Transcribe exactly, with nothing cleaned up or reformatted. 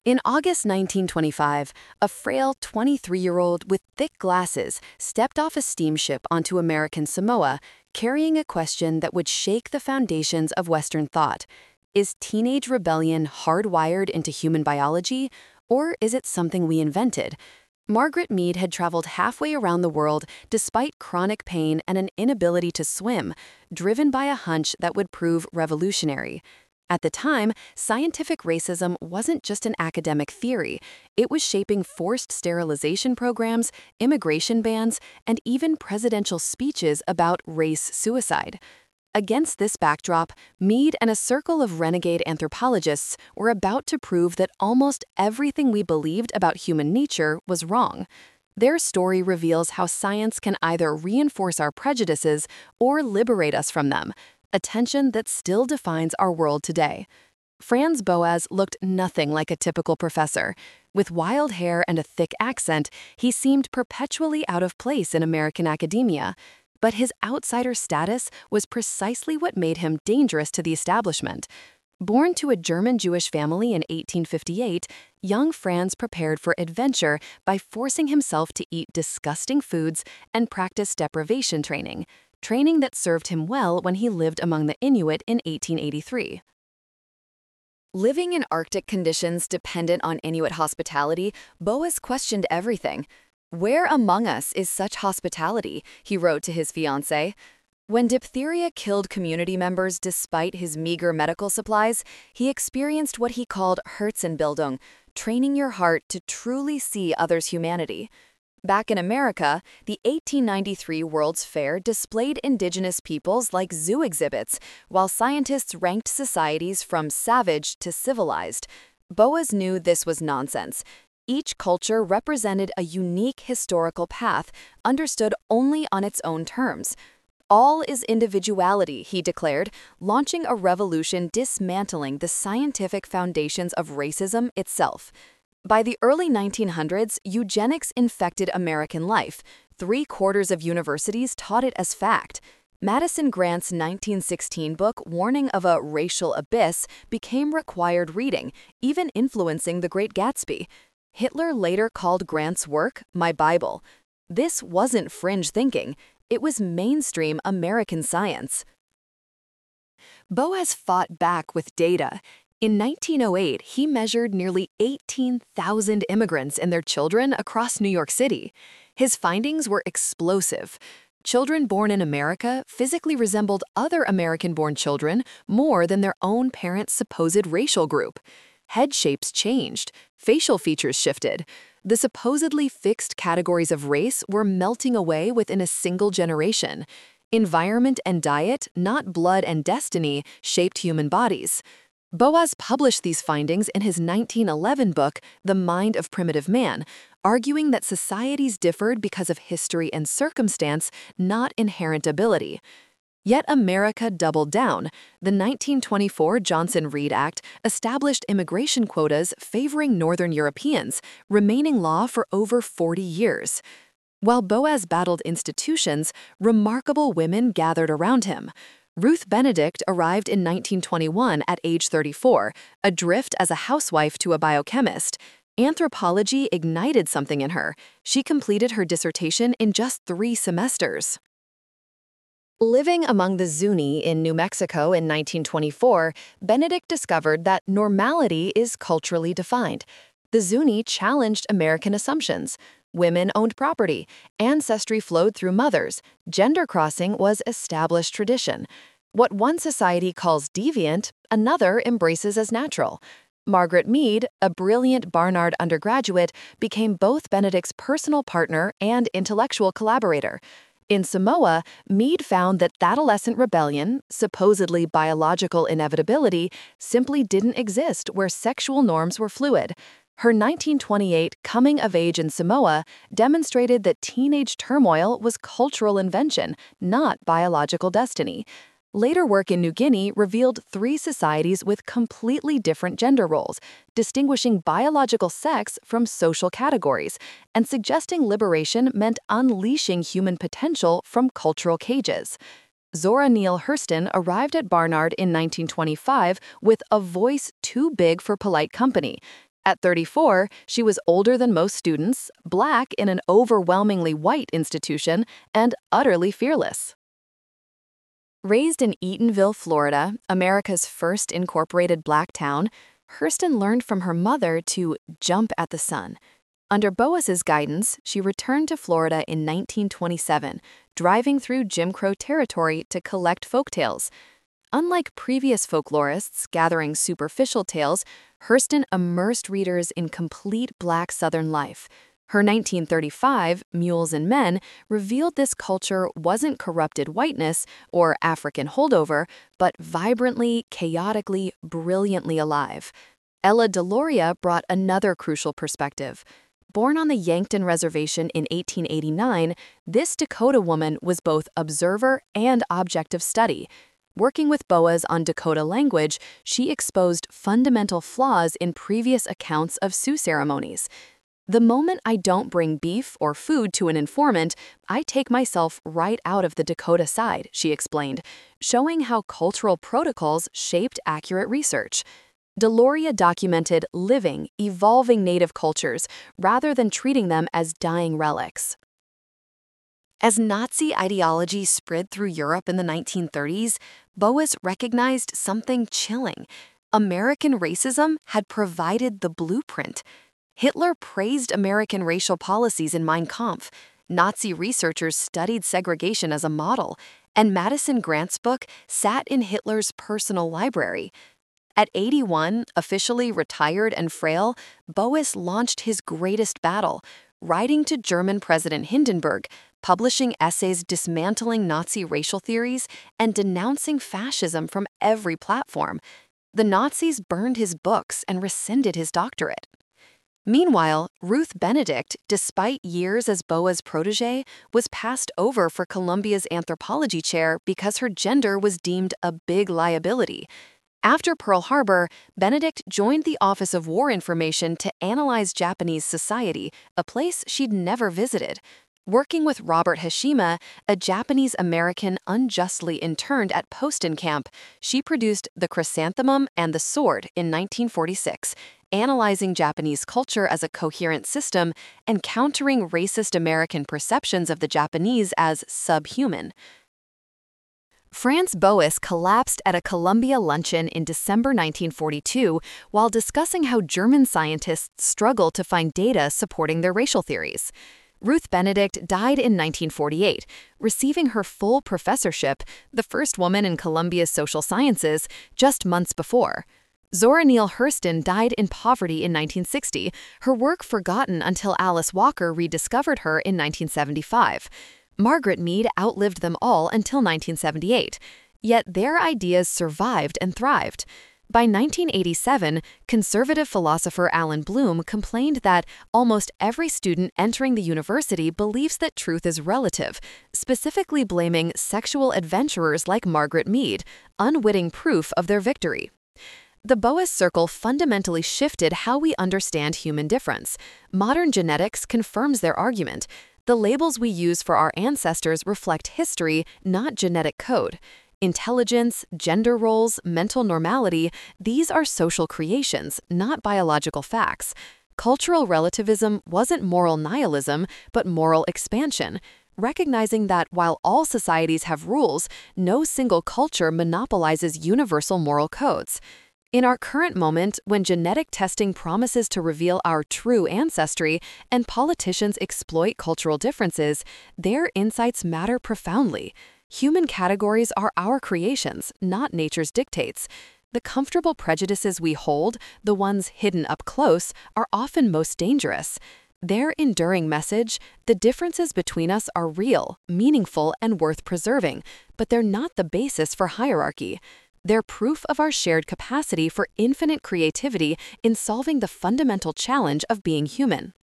In August nineteen twenty-five, a frail twenty-three-year-old with thick glasses stepped off a steamship onto American Samoa, carrying a question that would shake the foundations of Western thought. Is teenage rebellion hardwired into human biology, or is it something we invented? Margaret Mead had traveled halfway around the world despite chronic pain and an inability to swim, driven by a hunch that would prove revolutionary. At the time, scientific racism wasn't just an academic theory. It was shaping forced sterilization programs, immigration bans, and even presidential speeches about race suicide. Against this backdrop, Mead and a circle of renegade anthropologists were about to prove that almost everything we believed about human nature was wrong. Their story reveals how science can either reinforce our prejudices or liberate us from them, a tension that still defines our world today. Franz Boas looked nothing like a typical professor. With wild hair and a thick accent, he seemed perpetually out of place in American academia. But his outsider status was precisely what made him dangerous to the establishment. Born to a German-Jewish family in eighteen fifty-eight, young Franz prepared for adventure by forcing himself to eat disgusting foods and practice deprivation training, training that served him well when he lived among the Inuit in eighteen eighty-three. Living in Arctic conditions dependent on Inuit hospitality, Boas questioned everything. "Where among us is such hospitality?" he wrote to his fiancée. When diphtheria killed community members despite his meager medical supplies, he experienced what he called Herzenbildung, training your heart to truly see others' humanity. Back in America, the eighteen ninety-three World's Fair displayed indigenous peoples like zoo exhibits, while scientists ranked societies from savage to civilized. Boas knew this was nonsense. Each culture represented a unique historical path, understood only on its own terms. All is individuality, he declared, launching a revolution dismantling the scientific foundations of racism itself. By the early nineteen hundreds, eugenics infected American life. Three-quarters of universities taught it as fact. Madison Grant's nineteen sixteen book, Warning of a Racial Abyss, became required reading, even influencing The Great Gatsby. Hitler later called Grant's work My Bible. This wasn't fringe thinking. It was mainstream American science. Boas fought back with data. In nineteen oh eight, he measured nearly eighteen thousand immigrants and their children across New York City. His findings were explosive. Children born in America physically resembled other American-born children more than their own parents' supposed racial group. Head shapes changed, facial features shifted. The supposedly fixed categories of race were melting away within a single generation. Environment and diet, not blood and destiny, shaped human bodies. Boas published these findings in his nineteen eleven book, The Mind of Primitive Man, arguing that societies differed because of history and circumstance, not inherent ability. Yet America doubled down. The nineteen twenty-four Johnson-Reed Act established immigration quotas favoring Northern Europeans, remaining law for over forty years. While Boas battled institutions, remarkable women gathered around him. Ruth Benedict arrived in nineteen twenty-one at age thirty-four, adrift as a housewife to a biochemist. Anthropology ignited something in her. She completed her dissertation in just three semesters. Living among the Zuni in New Mexico in nineteen twenty-four, Benedict discovered that normality is culturally defined. The Zuni challenged American assumptions. Women owned property, ancestry flowed through mothers, gender crossing was established tradition. What one society calls deviant, another embraces as natural. Margaret Mead, a brilliant Barnard undergraduate, became both Benedict's personal partner and intellectual collaborator. In Samoa, Mead found that adolescent rebellion, supposedly biological inevitability, simply didn't exist where sexual norms were fluid. Her nineteen twenty-eight Coming of Age in Samoa demonstrated that teenage turmoil was cultural invention, not biological destiny. Later work in New Guinea revealed three societies with completely different gender roles, distinguishing biological sex from social categories, and suggesting liberation meant unleashing human potential from cultural cages. Zora Neale Hurston arrived at Barnard in nineteen twenty-five with a voice too big for polite company. At thirty-four, she was older than most students, black in an overwhelmingly white institution, and utterly fearless. Raised in Eatonville, Florida, America's first incorporated black town, Hurston learned from her mother to jump at the sun. Under Boas's guidance, she returned to Florida in nineteen twenty-seven, driving through Jim Crow territory to collect folktales. Unlike previous folklorists gathering superficial tales, Hurston immersed readers in complete black Southern life. Her nineteen thirty-five Mules and Men revealed this culture wasn't corrupted whiteness or African holdover, but vibrantly, chaotically, brilliantly alive. Ella Deloria brought another crucial perspective. Born on the Yankton Reservation in eighteen eighty-nine, this Dakota woman was both observer and object of study. Working with Boas on Dakota language, she exposed fundamental flaws in previous accounts of Sioux ceremonies. The moment I don't bring beef or food to an informant, I take myself right out of the Dakota side, she explained, showing how cultural protocols shaped accurate research. Deloria documented living, evolving Native cultures rather than treating them as dying relics. As Nazi ideology spread through Europe in the nineteen thirties, Boas recognized something chilling. American racism had provided the blueprint. Hitler praised American racial policies in Mein Kampf. Nazi researchers studied segregation as a model, and Madison Grant's book sat in Hitler's personal library. At eighty-one, officially retired and frail, Boas launched his greatest battle, writing to German President Hindenburg, publishing essays dismantling Nazi racial theories and denouncing fascism from every platform. The Nazis burned his books and rescinded his doctorate. Meanwhile, Ruth Benedict, despite years as Boas' protege, was passed over for Columbia's anthropology chair because her gender was deemed a big liability. After Pearl Harbor, Benedict joined the Office of War Information to analyze Japanese society, a place she'd never visited. Working with Robert Hashima, a Japanese-American unjustly interned at Poston Camp, she produced The Chrysanthemum and the Sword in nineteen forty-six, analyzing Japanese culture as a coherent system and countering racist American perceptions of the Japanese as subhuman. Franz Boas collapsed at a Columbia luncheon in December nineteen forty-two while discussing how German scientists struggle to find data supporting their racial theories. Ruth Benedict died in nineteen forty-eight, receiving her full professorship, the first woman in Columbia's social sciences, just months before. Zora Neale Hurston died in poverty in nineteen sixty, her work forgotten until Alice Walker rediscovered her in nineteen seventy-five. Margaret Mead outlived them all until nineteen seventy-eight, yet their ideas survived and thrived. By nineteen eighty-seven, conservative philosopher Alan Bloom complained that almost every student entering the university believes that truth is relative, specifically blaming sexual adventurers like Margaret Mead, unwitting proof of their victory. The Boas Circle fundamentally shifted how we understand human difference. Modern genetics confirms their argument. The labels we use for our ancestors reflect history, not genetic code. Intelligence, gender roles, mental normality, these are social creations, not biological facts. Cultural relativism wasn't moral nihilism, but moral expansion, recognizing that while all societies have rules, no single culture monopolizes universal moral codes. In our current moment, when genetic testing promises to reveal our true ancestry and politicians exploit cultural differences, their insights matter profoundly. Human categories are our creations, not nature's dictates. The comfortable prejudices we hold, the ones hidden up close, are often most dangerous. Their enduring message, the differences between us are real, meaningful, and worth preserving, but they're not the basis for hierarchy. They're proof of our shared capacity for infinite creativity in solving the fundamental challenge of being human.